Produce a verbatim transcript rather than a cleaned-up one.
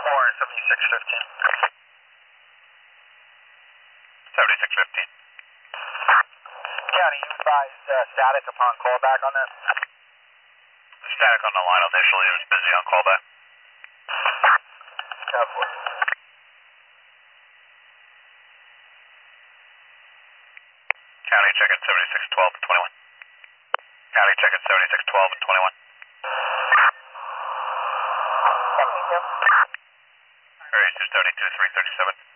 four, seventy-six fifteen. seventy-six fifteen. County, you advised uh, static upon callback on that? Static on the line initially, it was busy on callback. Cowboy. County checking seventy-six twelve and twenty-one. County checking seventy-six twelve and twenty-one. seventy-two. Area two seventy-two, three thirty-seven.